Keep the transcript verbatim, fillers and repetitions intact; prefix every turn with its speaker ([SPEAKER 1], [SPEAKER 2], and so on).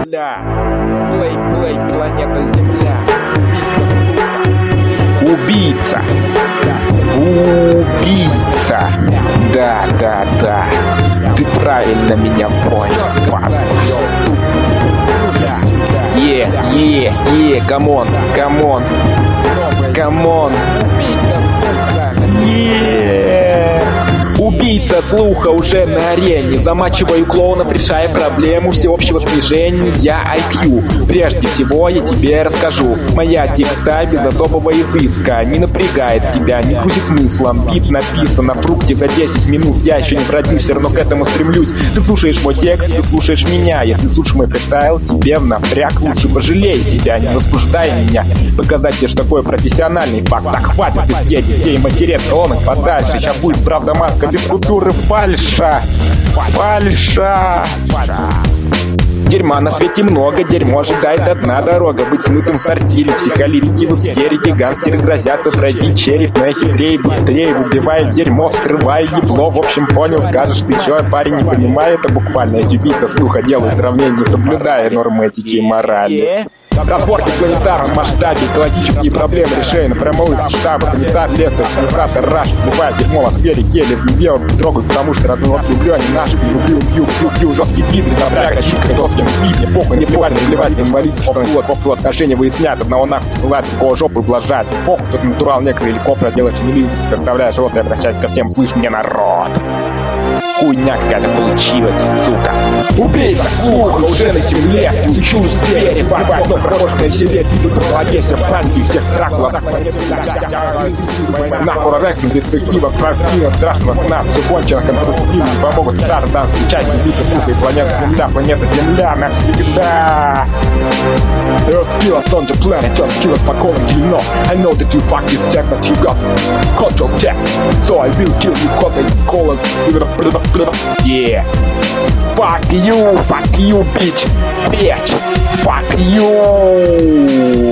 [SPEAKER 1] бля. Плей, плей, планета Земля. Убийца. Убийца. Да, да, да. Ты правильно меня понял, падла. Е, е, е, камон, камон, камон. Убийца слуха уже на арене. Замачиваю клоунов, решая проблему всеобщего снижения ай кью. Прежде всего я тебе расскажу. Моя текста без особого изыска не напрягает тебя, не грузи смыслом. Бит написан на фрукте за десять минут. Я еще не продюсер, но к этому стремлюсь. Ты слушаешь мой текст, ты слушаешь меня. Если слушаешь мой фристайл, тебе в напряг. Лучше пожалей себя, не возбуждай меня. Показать тебе, что такое профессиональный факт. Так хватит везде детей матерет, колонок подальше. Сейчас будет правда матка без культуры фальша. Фальша. Дерьма на свете много, дерьмо ожидает одна дорога. Быть смытым в сортире, психолитики в истерике. Гангстеры грозятся пробить череп, но я хитрее, быстрее. Выбиваю дерьмо, вскрываю ебло. В общем, понял, скажешь, ты чё, парень, не понимаю, это буквально. Я убийца слуха, делаю сравнение, соблюдая нормы этики и морали. Разборки в планетарном масштабе, экологические проблемы решения. Прямо улица штаба, санитар, леса, санитатор, раш, сливает дерьмо в атмосфере, гели, в небе, трогают, потому что родной люблю, они наши, люблю, бью, бью, бью, жесткий бит, забряга, чистка, доски, бит, мне похуй, не плевать, не плевать, не инвалид, что вот, похуй, отношения выяснят, одного нахуй посылают, такого жопу блажать, похуй, тут натурал, некоторые геликоптера делаешь, не любишь, представляешь, вот я обращаюсь ко всем, слышь мне, народ. Хуйня какая-то получилась, сука. Убейца слуха уже на земле, стучу с двери, бабать, но промежное селе, виду по голове, все франки, всех страх, глазах, нахуй рекс, на перспективах, правдива, страшного сна, все кончено, контрацептивы, не помогут старый данс, включать, убийца слуха и планета Земля, планета Земля навсегда. Earth kill us on the planet, just kill us by calling you know. I know that you fuck this tech, but you got control tech, so I will kill you cause I call us. Yeah. Fuck you, fuck you, bitch, bitch, fuck you.